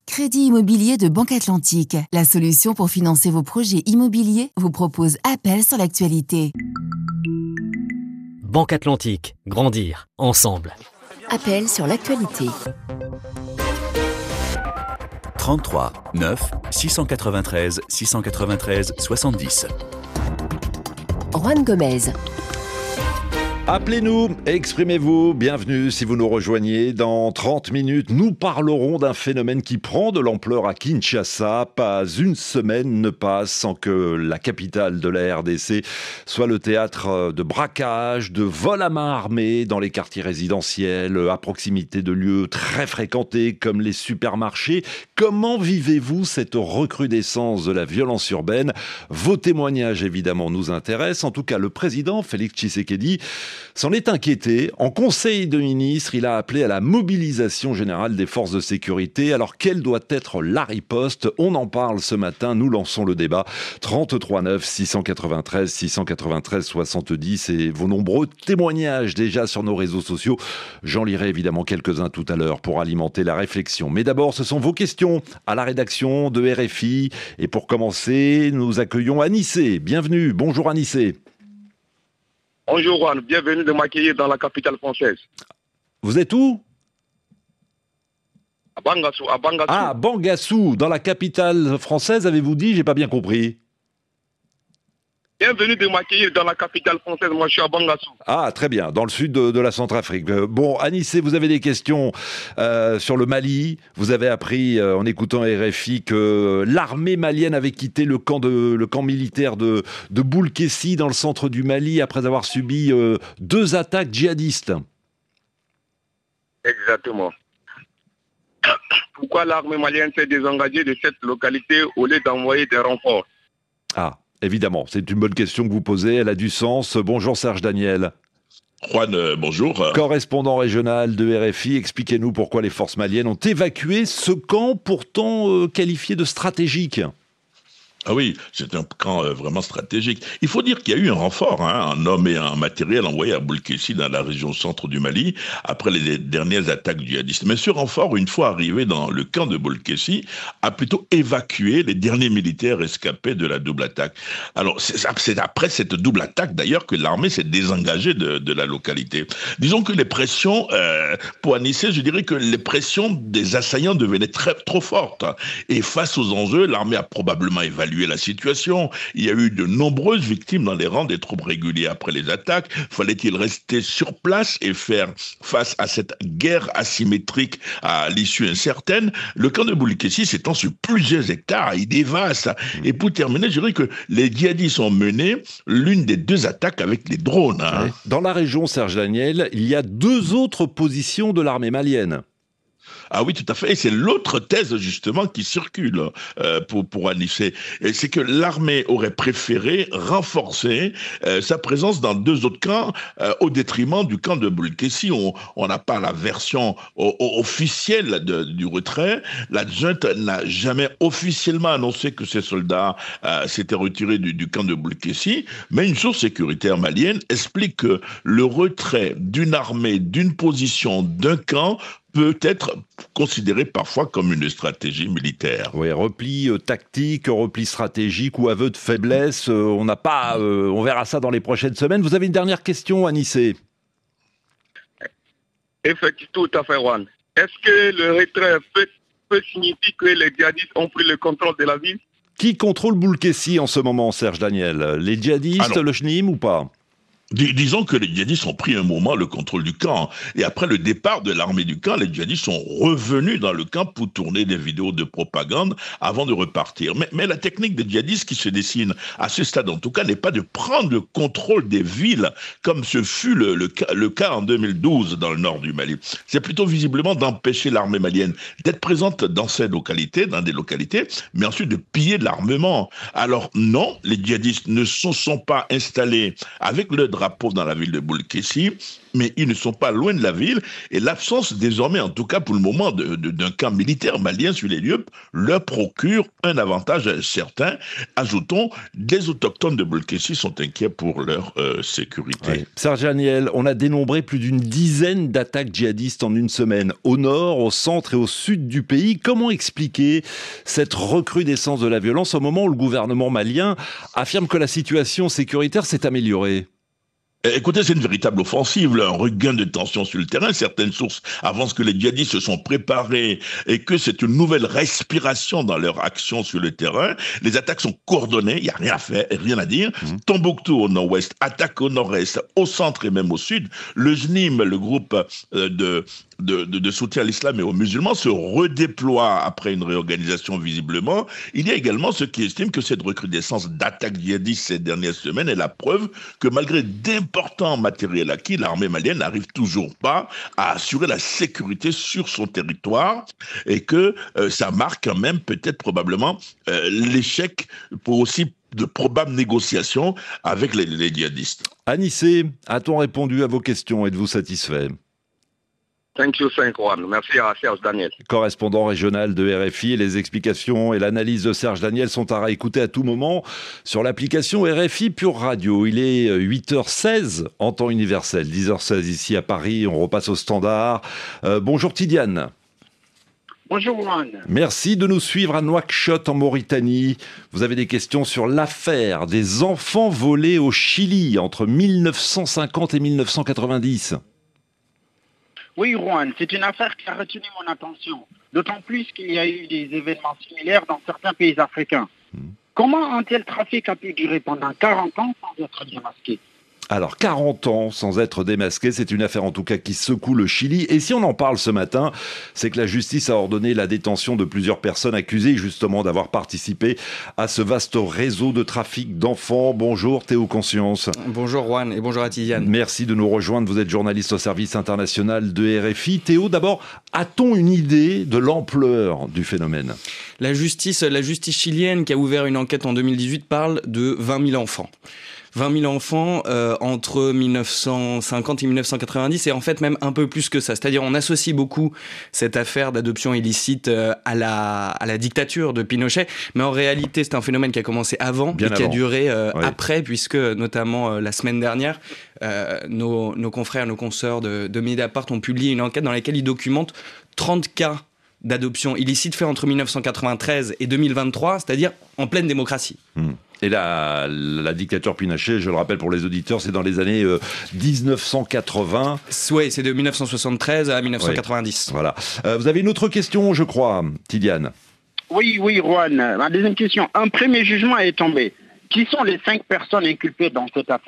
Crédit immobilier de Banque Atlantique. La solution pour financer vos projets immobiliers vous propose Appel sur l'actualité. Banque Atlantique. Grandir. Ensemble. Appel sur l'actualité. 33 9 693 693 70. Juan Gomez. Appelez-nous, exprimez-vous, bienvenue si vous nous rejoignez. Dans 30 minutes, nous parlerons d'un phénomène qui prend de l'ampleur à Kinshasa. Pas une semaine ne passe sans que la capitale de la RDC soit le théâtre de braquages, de vols à main armée dans les quartiers résidentiels, à proximité de lieux très fréquentés comme les supermarchés. Comment vivez-vous cette recrudescence de la violence urbaine ? Vos témoignages évidemment nous intéressent. En tout cas, le président Félix Tshisekedi s'en est inquiété. En conseil de ministres, il a appelé à la mobilisation générale des forces de sécurité. Alors, quelle doit être la riposte ? On en parle ce matin, nous lançons le débat. 33 9 693 693 70 et vos nombreux témoignages déjà sur nos réseaux sociaux. J'en lirai évidemment quelques-uns tout à l'heure pour alimenter la réflexion. Mais d'abord, ce sont vos questions à la rédaction de RFI. Et pour commencer, nous accueillons Anissé. Bienvenue, bonjour Anissé. Bonjour Juan, bienvenue de m'accueillir dans la capitale française. Vous êtes où ? À Bangassou. Ah, Bangassou, dans la capitale française, avez-vous dit ? J'ai pas bien compris. Bienvenue de m'accueillir dans la capitale française, moi je suis à Bangassou. Ah, très bien, dans le sud de la Centrafrique. Bon, Anissé, vous avez des questions sur le Mali. Vous avez appris, en écoutant RFI, que l'armée malienne avait quitté le camp militaire de Boulkessi, dans le centre du Mali, après avoir subi 2 attaques djihadistes. Exactement. Pourquoi l'armée malienne s'est désengagée de cette localité au lieu d'envoyer des renforts ? Ah, évidemment, c'est une bonne question que vous posez, elle a du sens. Bonjour Serge Daniel. Juan, bonjour. Correspondant régional de RFI, expliquez-nous pourquoi les forces maliennes ont évacué ce camp pourtant qualifié de stratégique. Ah oui, c'est un camp vraiment stratégique. Il faut dire qu'il y a eu un renfort, un homme et un matériel envoyé à Boulkessi dans la région centre du Mali après les dernières attaques djihadistes. Mais ce renfort, une fois arrivé dans le camp de Boulkessi, a plutôt évacué les derniers militaires escapés de la double attaque. Alors c'est après cette double attaque d'ailleurs que l'armée s'est désengagée de la localité. Disons que les pressions, pour Anissé, je dirais que les pressions des assaillants devenaient trop fortes. Et face aux enjeux, l'armée a probablement évalué la situation. Il y a eu de nombreuses victimes dans les rangs des troupes régulières après les attaques. Fallait-il rester sur place et faire face à cette guerre asymétrique à l'issue incertaine ? Le camp de Boulkessi s'étend sur plusieurs hectares, il est vaste. Et pour terminer, je dirais que les djihadistes ont mené l'une des 2 attaques avec les drones. Dans la région, Serge Daniel, il y a 2 autres positions de l'armée malienne. Ah oui, tout à fait. Et c'est l'autre thèse, justement, qui circule pour Anissé. C'est que l'armée aurait préféré renforcer sa présence dans 2 autres camps au détriment du camp de Boulkessi. On n'a pas la version officielle du retrait. La junte n'a jamais officiellement annoncé que ses soldats s'étaient retirés du camp de Boulkessi. Mais une source sécuritaire malienne explique que le retrait d'une armée, d'une position, d'un camp peut être considéré parfois comme une stratégie militaire. Oui, repli tactique, repli stratégique ou aveu de faiblesse, on verra ça dans les prochaines semaines. Vous avez une dernière question, Anissé ? Effectivement, tout à fait, Juan. Est-ce que le retrait peut signifier que les djihadistes ont pris le contrôle de la ville ? Qui contrôle Boulkessi en ce moment, Serge Daniel ? Les djihadistes, le CNIM ou pas ? Disons que les djihadistes ont pris un moment le contrôle du camp. Et après le départ de l'armée du camp, les djihadistes sont revenus dans le camp pour tourner des vidéos de propagande avant de repartir. Mais la technique des djihadistes qui se dessine, à ce stade en tout cas, n'est pas de prendre le contrôle des villes, comme ce fut le cas en 2012 dans le nord du Mali. C'est plutôt visiblement d'empêcher l'armée malienne d'être présente dans ces localités, dans des localités, mais ensuite de piller de l'armement. Alors non, les djihadistes ne se sont pas installés avec le drapeau dans la ville de Boulkessi, mais ils ne sont pas loin de la ville, et l'absence désormais, en tout cas pour le moment, d'un camp militaire malien sur les lieux, leur procure un avantage certain. Ajoutons, les autochtones de Boulkessi sont inquiets pour leur sécurité. Ouais. Serge Daniel, on a dénombré plus d'une dizaine d'attaques djihadistes en une semaine, au nord, au centre et au sud du pays. Comment expliquer cette recrudescence de la violence au moment où le gouvernement malien affirme que la situation sécuritaire s'est améliorée ? Écoutez, c'est une véritable offensive, là, un regain de tension sur le terrain. Certaines sources avancent que les djihadistes se sont préparés et que c'est une nouvelle respiration dans leur action sur le terrain. Les attaques sont coordonnées, il n'y a rien à faire, rien à dire. Tombouctou au nord-ouest, attaque au nord-est, au centre et même au sud. Le JNIM, le groupe de soutien à l'islam et aux musulmans, se redéploie après une réorganisation visiblement. Il y a également ceux qui estiment que cette recrudescence d'attaques djihadistes ces dernières semaines est la preuve que malgré d'importants matériels acquis, l'armée malienne n'arrive toujours pas à assurer la sécurité sur son territoire et que ça marque quand même peut-être probablement l'échec pour aussi de probables négociations avec les djihadistes. Anissé, a-t-on répondu à vos questions? Êtes-vous satisfait? Thank you, Juan. Merci à Serge Daniel. Correspondant régional de RFI, les explications et l'analyse de Serge Daniel sont à réécouter à tout moment sur l'application RFI Pure Radio. Il est 8h16 en temps universel, 10h16 ici à Paris, on repasse au standard. Bonjour Tidiane. Bonjour Juan. Merci de nous suivre à Nouakchott en Mauritanie. Vous avez des questions sur l'affaire des enfants volés au Chili entre 1950 et 1990. Oui, Juan, c'est une affaire qui a retenu mon attention, d'autant plus qu'il y a eu des événements similaires dans certains pays africains. Comment un tel trafic a pu durer pendant 40 ans sans être démasqué ? Alors, 40 ans sans être démasqué, c'est une affaire en tout cas qui secoue le Chili. Et si on en parle ce matin, c'est que la justice a ordonné la détention de plusieurs personnes accusées justement d'avoir participé à ce vaste réseau de trafic d'enfants. Bonjour Théo Conscience. Bonjour Juan et bonjour à Tidiane. Merci de nous rejoindre, vous êtes journaliste au service international de RFI. Théo, d'abord, a-t-on une idée de l'ampleur du phénomène ? La justice chilienne qui a ouvert une enquête en 2018 parle de 20 000 enfants. 20 000 enfants entre 1950 et 1990 et en fait même un peu plus que ça. C'est-à-dire on associe beaucoup cette affaire d'adoption illicite à la dictature de Pinochet, mais en réalité c'est un phénomène qui a commencé avant et qui a duré après, puisque notamment la semaine dernière, nos confrères, nos consoeurs de Mediapart ont publié une enquête dans laquelle ils documentent 30 cas d'adoption illicite faits entre 1993 et 2023, c'est-à-dire en pleine démocratie. Et la dictature Pinochet, je le rappelle pour les auditeurs, c'est dans les années 1980. Oui, c'est de 1973 à 1990. Ouais. Voilà. Vous avez une autre question, je crois, Tidiane. Oui, Juan. Ma deuxième question. Un premier jugement est tombé. Qui sont les 5 personnes inculpées dans cette affaire ?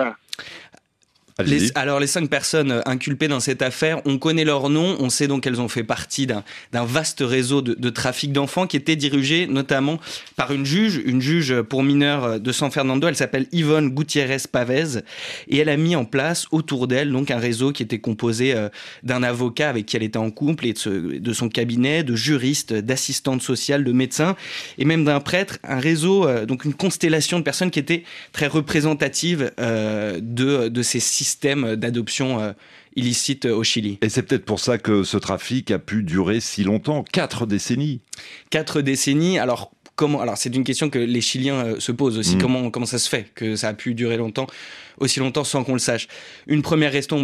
Alors les 5 personnes inculpées dans cette affaire, on connaît leurs noms, on sait donc qu'elles ont fait partie d'un vaste réseau de trafic d'enfants qui était dirigé notamment par une juge pour mineurs de San Fernando. Elle s'appelle Yvonne Gutiérrez Pavez et elle a mis en place autour d'elle donc un réseau qui était composé d'un avocat avec qui elle était en couple et de son cabinet, de juristes, d'assistantes sociales, de médecins et même d'un prêtre, un réseau, donc une constellation de personnes qui était très représentative de ces systèmes d'adoption illicite au Chili. Et c'est peut-être pour ça que ce trafic a pu durer si longtemps, 4 décennies. 4 décennies, alors c'est une question que les Chiliens se posent aussi, comment ça se fait que ça a pu durer aussi longtemps sans qu'on le sache. Une première raison,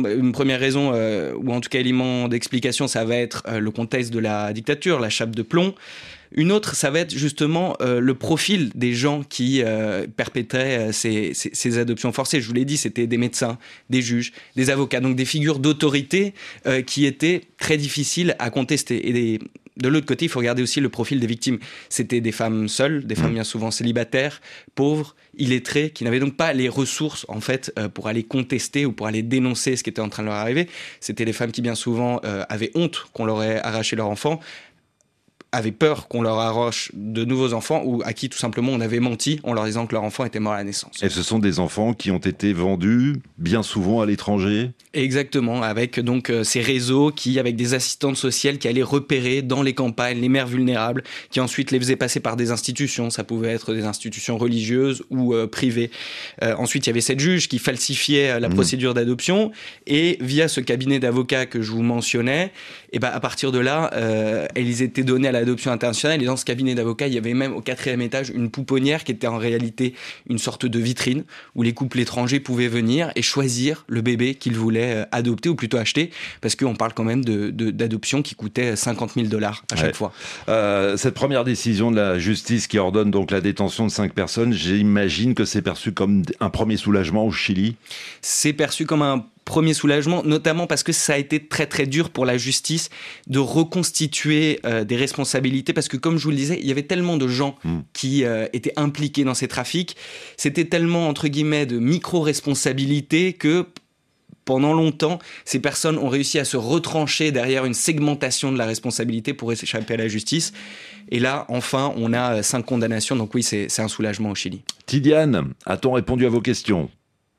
ou en tout cas élément d'explication, ça va être le contexte de la dictature, la chape de plomb. Une autre, ça va être justement le profil des gens qui perpétraient ces adoptions forcées. Je vous l'ai dit, c'était des médecins, des juges, des avocats, donc des figures d'autorité qui étaient très difficiles à contester. Et de l'autre côté, il faut regarder aussi le profil des victimes. C'était des femmes seules, des femmes bien souvent célibataires, pauvres, illettrées, qui n'avaient donc pas les ressources en fait pour aller contester ou pour aller dénoncer ce qui était en train de leur arriver. C'était des femmes qui bien souvent avaient honte qu'on leur ait arraché leur enfant. avaient peur qu'on leur arrache de nouveaux enfants ou à qui tout simplement on avait menti en leur disant que leur enfant était mort à la naissance. Et ce sont des enfants qui ont été vendus bien souvent à l'étranger ? Exactement, avec donc ces réseaux qui, avec des assistantes sociales qui allaient repérer dans les campagnes les mères vulnérables, qui ensuite les faisaient passer par des institutions, ça pouvait être des institutions religieuses ou privées. Ensuite, il y avait cette juge qui falsifiait la procédure d'adoption et via ce cabinet d'avocats que je vous mentionnais, et à partir de là, elles étaient données à l'adoption internationale et dans ce cabinet d'avocats, il y avait même au 4e étage une pouponnière qui était en réalité une sorte de vitrine où les couples étrangers pouvaient venir et choisir le bébé qu'ils voulaient adopter ou plutôt acheter, parce qu'on parle quand même d'adoption qui coûtait $50 000 à chaque fois. Cette première décision de la justice qui ordonne donc la détention de 5 personnes, j'imagine que c'est perçu comme un premier soulagement au Chili. C'est perçu comme un premier soulagement, notamment parce que ça a été très très dur pour la justice de reconstituer des responsabilités, parce que comme je vous le disais, il y avait tellement de gens qui étaient impliqués dans ces trafics, c'était tellement entre guillemets de micro-responsabilités que pendant longtemps, ces personnes ont réussi à se retrancher derrière une segmentation de la responsabilité pour échapper à la justice. Et là, enfin, on a 5 condamnations, donc oui, c'est un soulagement au Chili. Tidiane, a-t-on répondu à vos questions ?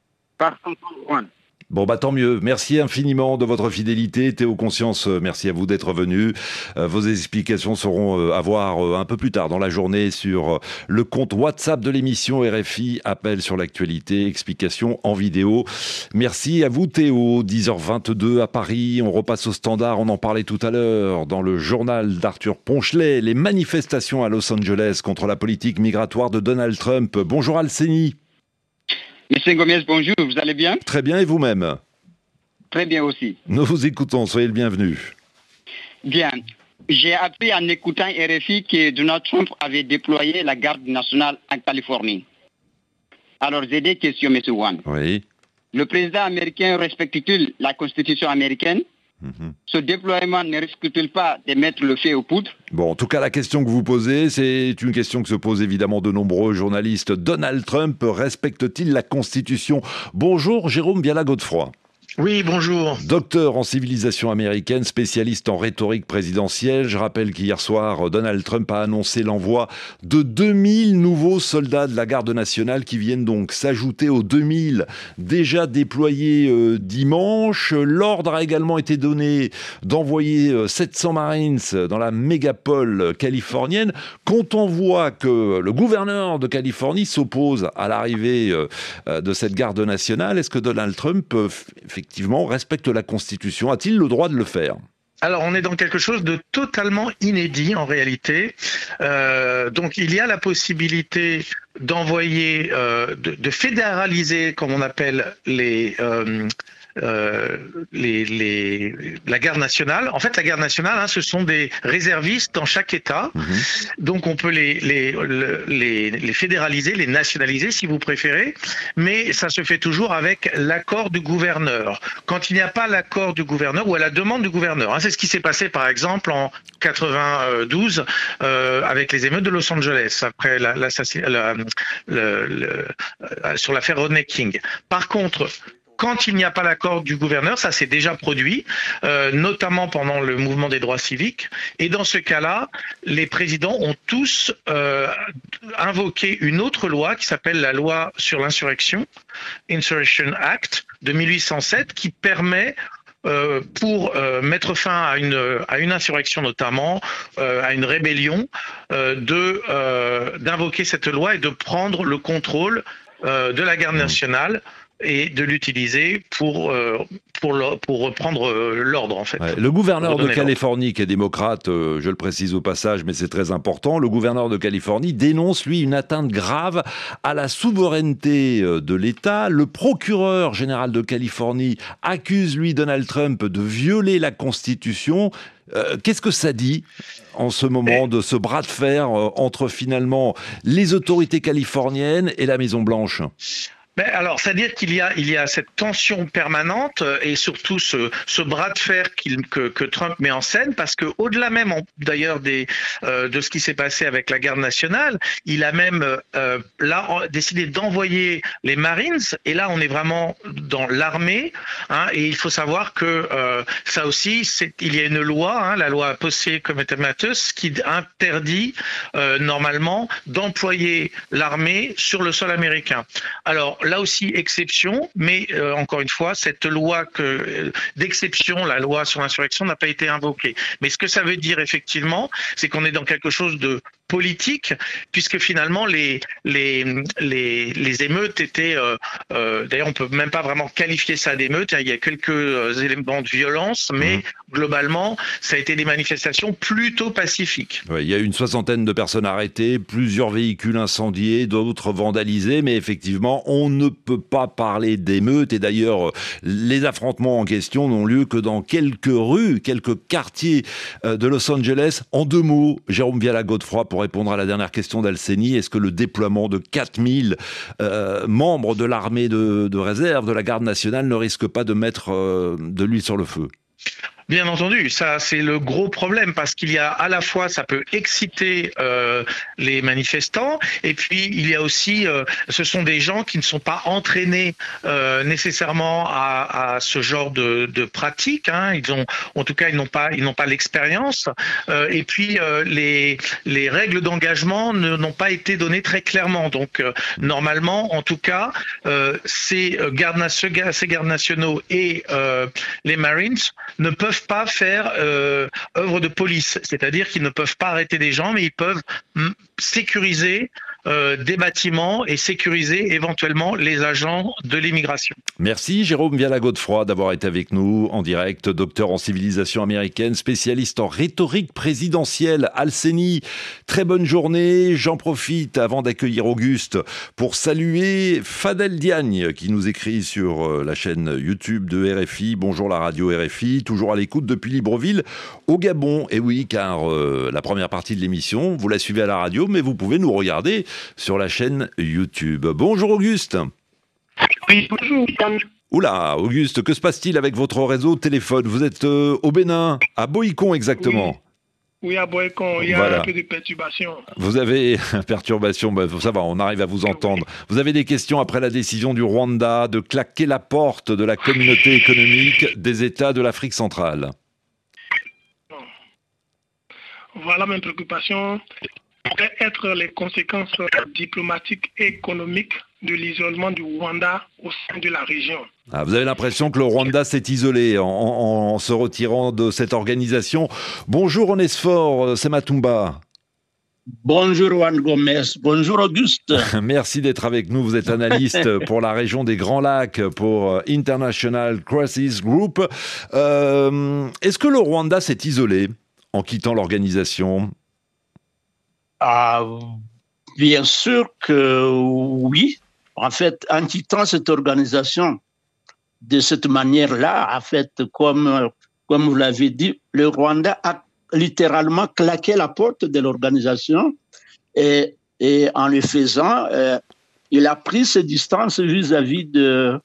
Par contre, Juan. Bon, tant mieux. Merci infiniment de votre fidélité. Théo Conscience, merci à vous d'être venu. Vos explications seront à voir un peu plus tard dans la journée sur le compte WhatsApp de l'émission RFI, appel sur l'actualité, explications en vidéo. Merci à vous Théo, 10h22 à Paris. On repasse au standard, on en parlait tout à l'heure dans le journal d'Arthur Ponchelet. Les manifestations à Los Angeles contre la politique migratoire de Donald Trump. Bonjour Alcénie. Monsieur Gomez, bonjour, vous allez bien ? Très bien, et vous-même ? Très bien aussi. Nous vous écoutons, soyez le bienvenu. Bien. J'ai appris en écoutant RFI que Donald Trump avait déployé la garde nationale en Californie. Alors, j'ai des questions, M. Wan. Oui. Le président américain respecte-t-il la Constitution américaine ? Ce déploiement ne risque-t-il pas de mettre le feu aux poudres ? Bon, en tout cas, la question que vous posez, c'est une question que se posent évidemment de nombreux journalistes. Donald Trump respecte-t-il la Constitution ? Bonjour, Jérôme Viala-Godefroy. Oui, bonjour. Docteur en civilisation américaine, spécialiste en rhétorique présidentielle. Je rappelle qu'hier soir, Donald Trump a annoncé l'envoi de 2000 nouveaux soldats de la garde nationale qui viennent donc s'ajouter aux 2000 déjà déployés dimanche. L'ordre a également été donné d'envoyer 700 Marines dans la mégapole californienne. Quand on voit que le gouverneur de Californie s'oppose à l'arrivée de cette garde nationale, est-ce que Donald Trump effectivement respecte la Constitution? A-t-il le droit de le faire? Alors, on est dans quelque chose de totalement inédit en réalité. Donc, il y a la possibilité d'envoyer, de fédéraliser, comme on appelle la garde nationale. En fait, la garde nationale, ce sont des réservistes dans chaque État. Donc, on peut les fédéraliser, les nationaliser, si vous préférez. Mais ça se fait toujours avec l'accord du gouverneur. Quand il n'y a pas l'accord du gouverneur ou à la demande du gouverneur. C'est ce qui s'est passé, par exemple, en 92 avec les émeutes de Los Angeles après sur l'affaire Rodney King. Par contre, quand il n'y a pas l'accord du gouverneur, ça s'est déjà produit, notamment pendant le mouvement des droits civiques. Et dans ce cas-là, les présidents ont tous invoqué une autre loi qui s'appelle la loi sur l'insurrection, Insurrection Act de 1807, qui permet pour mettre fin à une insurrection notamment, à une rébellion, d'invoquer cette loi et de prendre le contrôle de la garde nationale et de l'utiliser pour reprendre l'ordre, en fait. Ouais, le gouverneur de Californie, qui est démocrate, je le précise au passage, mais c'est très important, le gouverneur de Californie dénonce, lui, une atteinte grave à la souveraineté de l'État. Le procureur général de Californie accuse, lui, Donald Trump de violer la Constitution. Qu'est-ce que ça dit en ce moment de ce bras de fer entre finalement les autorités californiennes et la Maison-Blanche ? Mais alors, c'est-à-dire qu'il y a cette tension permanente et surtout ce bras de fer que Trump met en scène, parce que au-delà même d'ailleurs de ce qui s'est passé avec la garde nationale, il a même décidé d'envoyer les Marines, et là on est vraiment dans l'armée, hein, et il faut savoir que ça aussi, il y a une loi, hein, la loi Posse Comitatus, qui interdit normalement d'employer l'armée sur le sol américain. Alors là aussi, exception, mais encore une fois, cette loi d'exception, la loi sur l'insurrection, n'a pas été invoquée. Mais ce que ça veut dire effectivement, c'est qu'on est dans quelque chose de politique, puisque finalement les émeutes étaient, d'ailleurs on peut même pas vraiment qualifier ça d'émeutes, il y a quelques éléments de violence, mais globalement ça a été des manifestations plutôt pacifiques. Ouais, il y a eu une 60aine de personnes arrêtées, plusieurs véhicules incendiés, d'autres vandalisés, mais effectivement on ne peut pas parler d'émeutes, et d'ailleurs les affrontements en question n'ont lieu que dans quelques rues, quelques quartiers de Los Angeles. En 2 mots, Jérôme Viala-Godefroy, pour répondre à la dernière question d'Alceni, est-ce que le déploiement de 4000 membres de l'armée de réserve, de la garde nationale, ne risque pas de mettre de l'huile sur le feu ? Bien entendu, ça c'est le gros problème, parce qu'il y a à la fois, ça peut exciter les manifestants, et puis il y a aussi, ce sont des gens qui ne sont pas entraînés nécessairement à ce genre de pratique, hein. En tout cas, ils n'ont pas l'expérience, et puis les règles d'engagement n'ont pas été données très clairement. Donc normalement, en tout cas, ces gardes nationaux et les Marines ne peuvent pas faire œuvre de police, c'est-à-dire qu'ils ne peuvent pas arrêter des gens, mais ils peuvent sécuriser des bâtiments et sécuriser éventuellement les agents de l'immigration. Merci Jérôme Viala-Godefroy d'avoir été avec nous en direct, docteur en civilisation américaine, spécialiste en rhétorique présidentielle. Alceni, très bonne journée. J'en profite avant d'accueillir Auguste pour saluer Fadel Diagne qui nous écrit sur la chaîne YouTube de RFI. Bonjour la radio RFI, toujours à l'écoute depuis Libreville au Gabon. Et oui, car la première partie de l'émission, vous la suivez à la radio, mais vous pouvez nous regarder sur la chaîne YouTube. Bonjour Auguste. Oui, bonjour. Oula, Auguste, que se passe-t-il avec votre réseau de téléphone ? Vous êtes au Bénin, à Boïcon exactement. Oui, à Boïcon, il y a un peu de perturbation. Vous avez perturbation, ça va, on arrive à vous entendre. Vous avez des questions après la décision du Rwanda de claquer la porte de la communauté économique des États de l'Afrique centrale. Voilà mes préoccupations. Pourraient être les conséquences diplomatiques et économiques de l'isolement du Rwanda au sein de la région. Ah, vous avez l'impression que le Rwanda s'est isolé en se retirant de cette organisation. Bonjour Onesphore, c'est Matumba. Bonjour Juan Gomez, bonjour Auguste. Merci d'être avec nous, vous êtes analyste pour la région des Grands Lacs pour International Crisis Group. Est-ce que le Rwanda s'est isolé en quittant l'organisation ? Bien sûr que oui. En fait, en quittant cette organisation de cette manière-là, en fait, comme vous l'avez dit, le Rwanda a littéralement claqué la porte de l'organisation et en le faisant, il a pris ses distances vis-à-vis de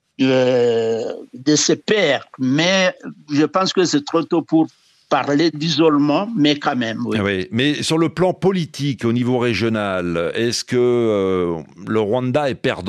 ses pairs. Mais je pense que c'est trop tôt pour parler d'isolement, mais quand même, oui. Oui. Mais sur le plan politique, au niveau régional, est-ce que le Rwanda est perdant ?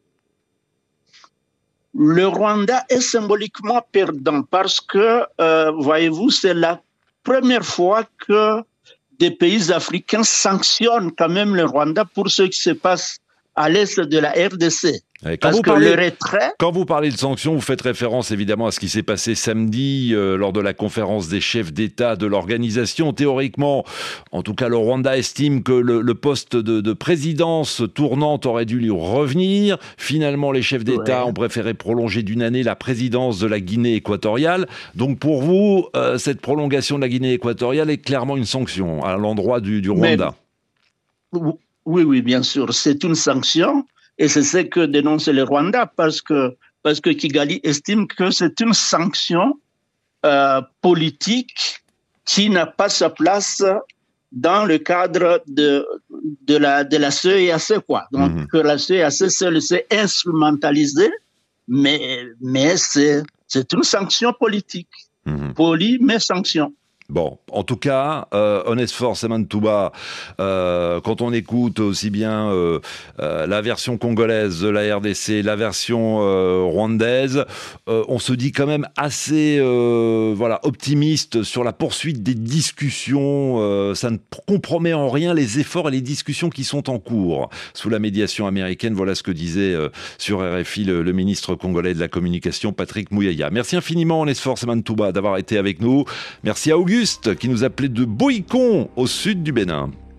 Le Rwanda est symboliquement perdant parce que, voyez-vous, c'est la première fois que des pays africains sanctionnent quand même le Rwanda pour ce qui se passe à l'est de la RDC. Quand vous parlez de sanctions, vous faites référence évidemment à ce qui s'est passé samedi lors de la conférence des chefs d'État de l'organisation. Théoriquement, en tout cas, le Rwanda estime que le poste de présidence tournante aurait dû lui revenir. Finalement, les chefs d'État ont préféré prolonger d'1 année la présidence de la Guinée équatoriale. Donc pour vous, cette prolongation de la Guinée équatoriale est clairement une sanction à l'endroit du Rwanda. Oui, bien sûr, c'est une sanction. Et c'est ce que dénonce le Rwanda parce que Kigali estime que c'est une sanction politique qui n'a pas sa place dans le cadre de la CEAC, quoi. Donc, que la CEAC s'est instrumentalisée, mais c'est une sanction politique. Polie, mais sanction. Bon, en tout cas, Onesphore Samantouba, quand on écoute aussi bien la version congolaise de la RDC, la version rwandaise, on se dit quand même assez optimiste sur la poursuite des discussions. Ça ne compromet en rien les efforts et les discussions qui sont en cours sous la médiation américaine. Voilà ce que disait sur RFI le ministre congolais de la communication, Patrick Mouyaya. Merci infiniment, Onesphore Samantouba, d'avoir été avec nous. Merci à Auguste, qui nous appelait de Boïcon, au sud du Bénin.